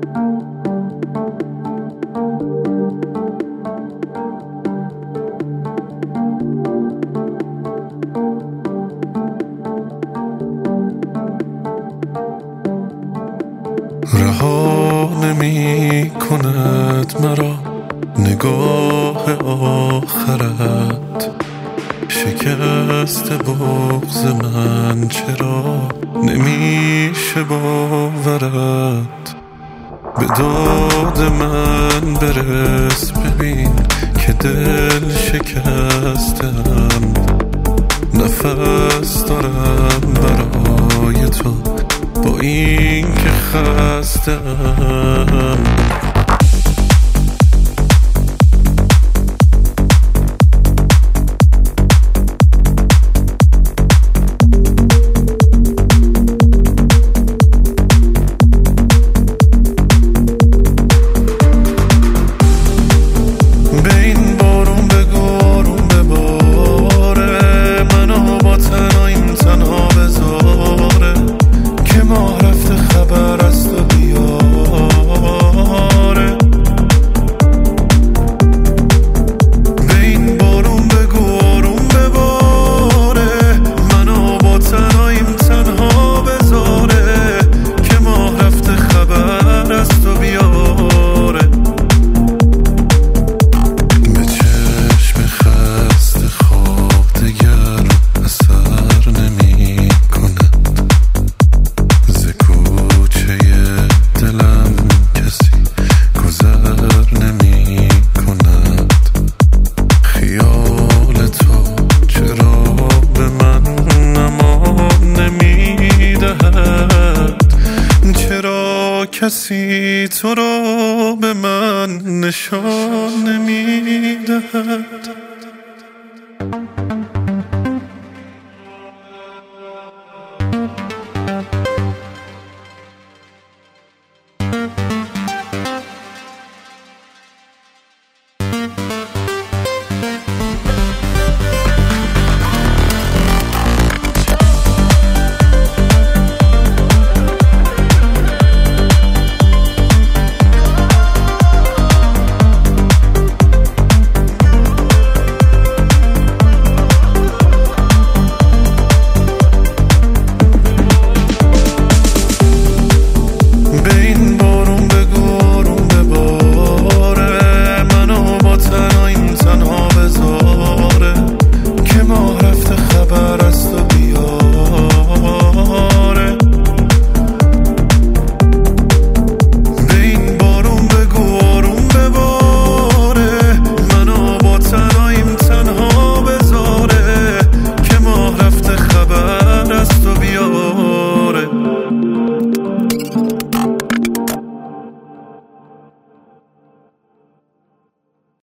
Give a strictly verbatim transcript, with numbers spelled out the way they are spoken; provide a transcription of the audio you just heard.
رها نمی کند مرا نگاه آخرت، شکست بغض من چرا نمیشه باورت. به داد من برس ببین که دل شکستم، نفس دارم برای تو با این که خستم. کسی تو رو به من نشان نمیدهد.